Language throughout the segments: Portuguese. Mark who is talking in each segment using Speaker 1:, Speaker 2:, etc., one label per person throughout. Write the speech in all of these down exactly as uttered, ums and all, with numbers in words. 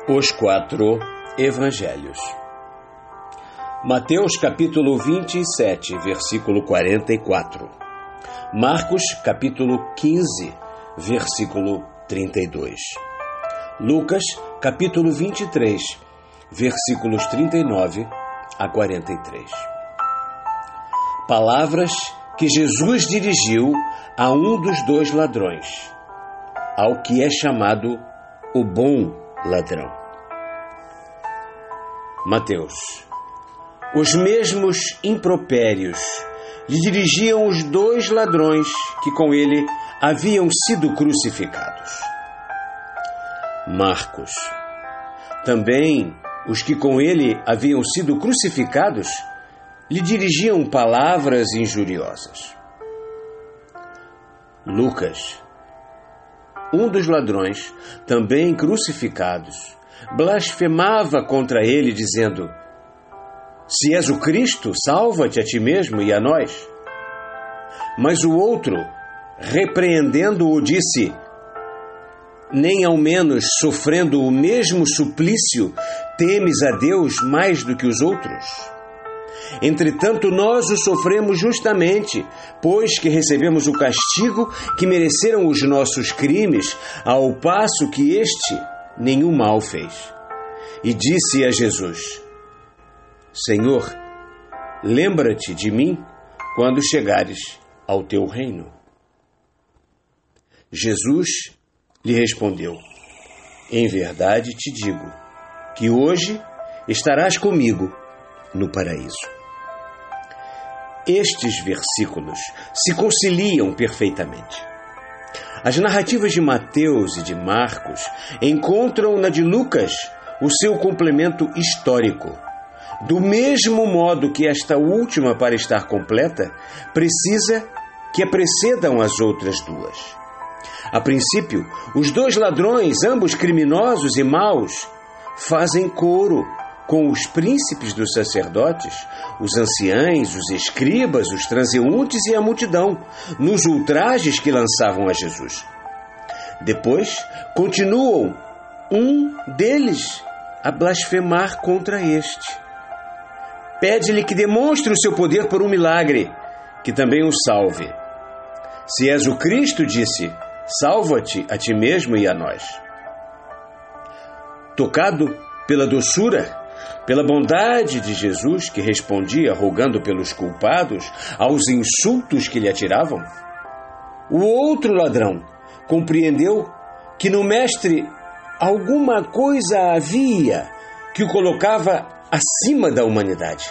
Speaker 1: Os quatro Evangelhos. Mateus capítulo vinte e sete, versículo quarenta e quatro. Marcos capítulo quinze, versículo trinta e dois. Lucas capítulo vinte e três, versículos trinta e nove a quarenta e três. Palavras que Jesus dirigiu a um dos dois ladrões, ao que é chamado o bom ladrão. Mateus. Os mesmos impropérios lhe dirigiam os dois ladrões que com ele haviam sido crucificados. Marcos. Também os que com ele haviam sido crucificados lhe dirigiam palavras injuriosas. Lucas. Um dos ladrões, também crucificados, blasfemava contra ele, dizendo: Se és o Cristo, salva-te a ti mesmo e a nós. Mas o outro, repreendendo-o, disse: Nem ao menos sofrendo o mesmo suplício, temes a Deus mais do que os outros? Entretanto, nós o sofremos justamente, pois que recebemos o castigo que mereceram os nossos crimes, ao passo que este nenhum mal fez. E disse a Jesus: Senhor, lembra-te de mim quando chegares ao teu reino. Jesus lhe respondeu: Em verdade te digo que hoje estarás comigo no paraíso. Estes versículos se conciliam perfeitamente. As narrativas de Mateus e de Marcos encontram na de Lucas o seu complemento histórico, do mesmo modo que esta última, para estar completa, precisa que a precedam as outras duas. A princípio, os dois ladrões, ambos criminosos e maus, fazem coro com os príncipes dos sacerdotes, os anciães, os escribas, os transeuntes e a multidão, nos ultrajes que lançavam a Jesus. Depois, continuam um deles a blasfemar contra este. Pede-lhe que demonstre o seu poder por um milagre, que também o salve. Se és o Cristo, disse, salva-te a ti mesmo e a nós. Tocado pela doçura, pela bondade de Jesus, que respondia rogando pelos culpados aos insultos que lhe atiravam, o outro ladrão compreendeu que no Mestre alguma coisa havia que o colocava acima da humanidade.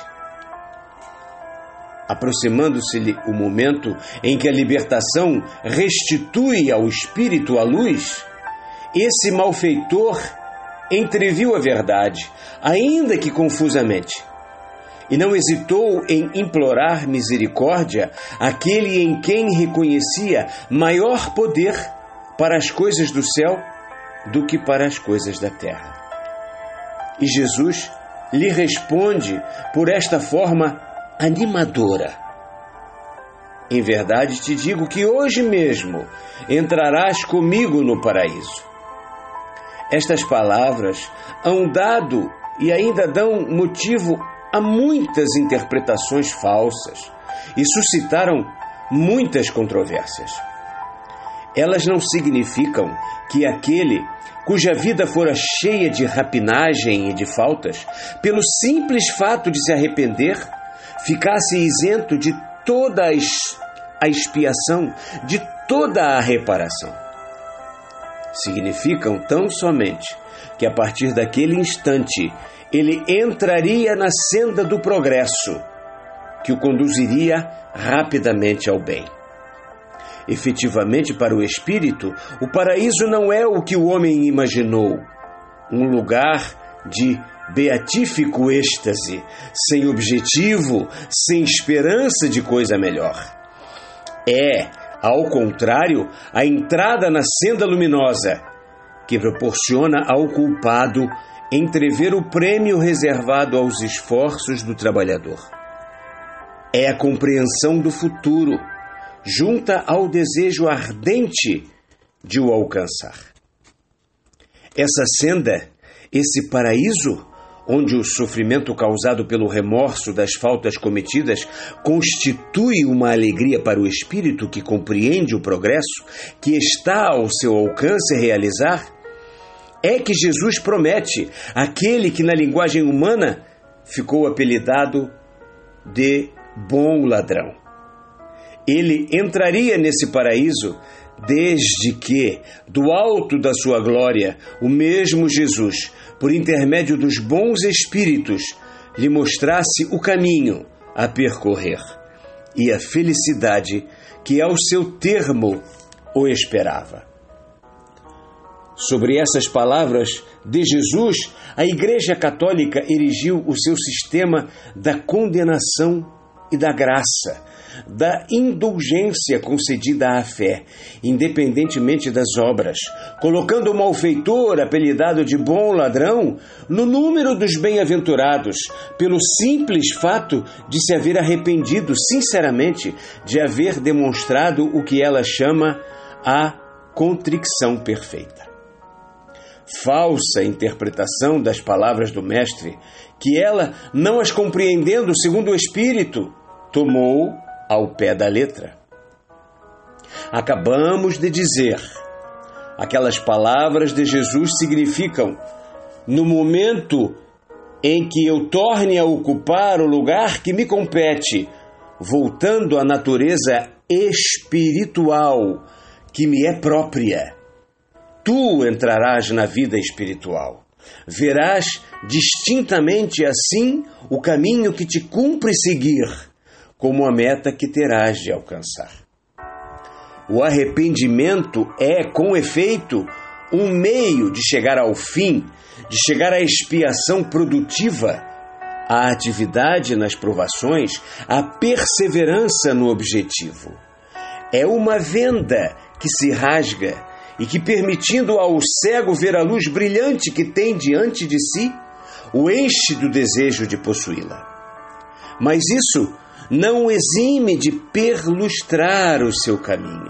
Speaker 1: Aproximando-se-lhe o momento em que a libertação restitui ao espírito a luz, esse malfeitor entreviu a verdade, ainda que confusamente, e não hesitou em implorar misericórdia àquele em quem reconhecia maior poder para as coisas do céu do que para as coisas da terra. E Jesus lhe responde por esta forma animadora: Em verdade te digo que hoje mesmo entrarás comigo no paraíso. Estas palavras hão dado e ainda dão motivo a muitas interpretações falsas e suscitaram muitas controvérsias. Elas não significam que aquele cuja vida fora cheia de rapinagem e de faltas, pelo simples fato de se arrepender, ficasse isento de toda a expiação, de toda a reparação. Significam tão somente que a partir daquele instante ele entraria na senda do progresso, que o conduziria rapidamente ao bem. Efetivamente, para o espírito, o paraíso não é o que o homem imaginou, um lugar de beatífico êxtase, sem objetivo, sem esperança de coisa melhor. É, ao contrário, a entrada na senda luminosa, que proporciona ao culpado entrever o prêmio reservado aos esforços do trabalhador. É a compreensão do futuro, junta ao desejo ardente de o alcançar. Essa senda esse paraíso, onde o sofrimento causado pelo remorso das faltas cometidas constitui uma alegria para o espírito que compreende o progresso que está ao seu alcance realizar, é que Jesus promete aquele que na linguagem humana ficou apelidado de bom ladrão. Ele entraria nesse paraíso desde que, do alto da sua glória, o mesmo Jesus, por intermédio dos bons espíritos, lhe mostrasse o caminho a percorrer e a felicidade que ao seu termo o esperava. Sobre essas palavras de Jesus, a Igreja Católica erigiu o seu sistema da condenação e da graça, da indulgência concedida à fé, independentemente das obras, colocando o malfeitor, apelidado de bom ladrão, no número dos bem-aventurados, pelo simples fato de se haver arrependido sinceramente, de haver demonstrado o que ela chama a contrição perfeita. Falsa interpretação das palavras do Mestre, que ela, não as compreendendo segundo o Espírito, tomou ao pé da letra. Acabamos de dizer, aquelas palavras de Jesus significam: no momento em que eu torne a ocupar o lugar que me compete, voltando à natureza espiritual que me é própria, tu entrarás na vida espiritual. Verás distintamente assim o caminho que te cumpre seguir, como a meta que terás de alcançar. O arrependimento é, com efeito, um meio de chegar ao fim, de chegar à expiação produtiva, à atividade nas provações, à perseverança no objetivo. É uma venda que se rasga e que, permitindo ao cego ver a luz brilhante que tem diante de si, o enche do desejo de possuí-la. Mas isso não o exime de perlustrar o seu caminho.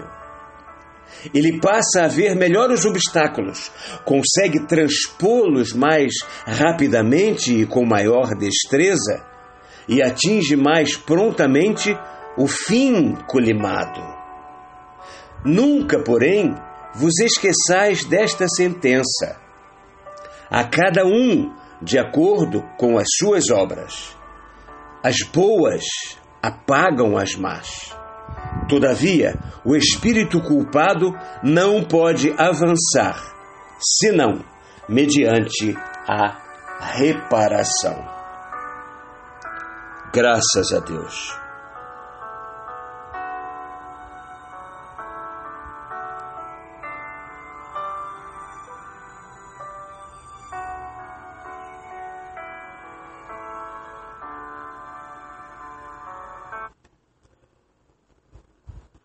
Speaker 1: Ele passa a ver melhor os obstáculos, consegue transpô-los mais rapidamente e com maior destreza, e atinge mais prontamente o fim colimado. Nunca, porém, vos esqueçais desta sentença: a cada um de acordo com as suas obras. As boas apagam as más. Todavia, o espírito culpado não pode avançar, senão mediante a reparação. Graças a Deus.